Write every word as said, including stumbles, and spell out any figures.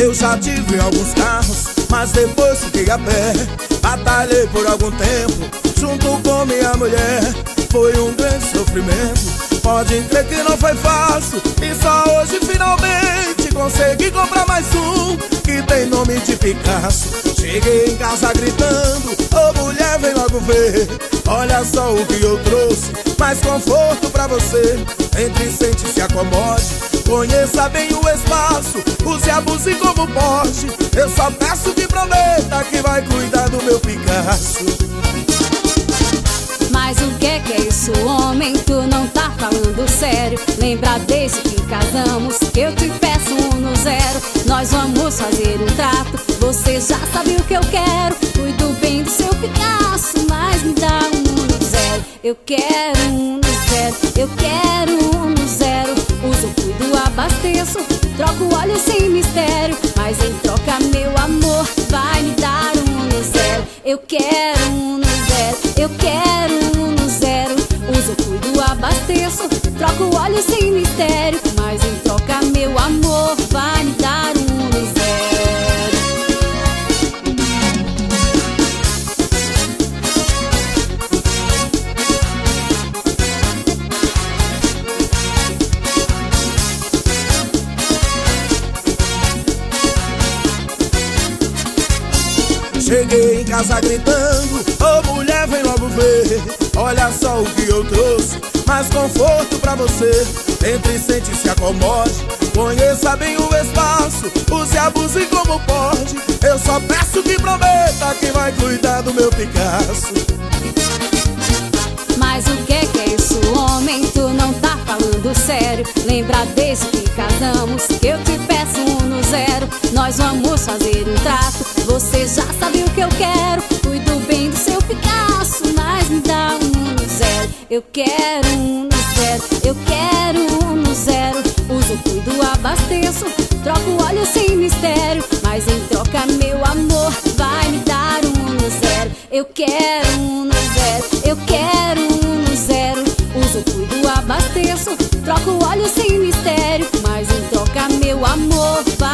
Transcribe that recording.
Eu já tive alguns carros, mas depois fiquei a pé. Batalhei por algum tempo, junto com minha mulher. Foi um grande sofrimento, pode crer que não foi fácil. E só hoje finalmente consegui comprar mais um, que tem nome de Picasso. Cheguei em casa gritando, ô mulher, vem logo ver. Olha só o que eu trouxe, mais conforto pra você. Entre, sente, se acomode, conheça bem o espaço, use e abuse como pode. Eu só peço que prometa que vai cuidar do meu Picasso. Mas o que que é isso, homem? Tu não tá falando sério. Lembra desde que casamos que eu te peço um no zero. Nós vamos fazer um trato, você já sabe o que eu quero. Cuido bem do seu Picasso, mas me dá um no zero. Eu quero um no zero, eu quero um no zero. Uso, cuido, abasteço, troco óleo sem mistério. Mas em troca, meu amor, vai me dar um no zero. Eu quero um no zero, eu quero um no zero. Uso, cuido, abasteço, troco óleo sem mistério. Mas em troca, meu amor, vai me dar um no zero. Cheguei em casa gritando, ô mulher, vem logo ver. Olha só o que eu trouxe, mais conforto pra você. Entre, sente, se acomode, conheça bem o espaço, use e abuse como pode. Eu só peço que prometa que vai cuidar do meu Picasso. Mas o que que é isso, homem? Tu não tá falando sério. Lembra desde que casamos que eu te peço um no zero. Nós vamos fazer um trato, você já sabe o que eu quero. Cuido bem do seu Picasso, mas me dá um no zero. Eu quero um no zero, eu quero um no zero. Uso, cuido, abasteço, troco óleo sem mistério. Mas em troca, meu amor, vai me dar um no zero. Eu quero um no zero, eu quero um no zero. Uso, cuido, abasteço, troco óleo sem mistério. Mas em troca, meu amor, vai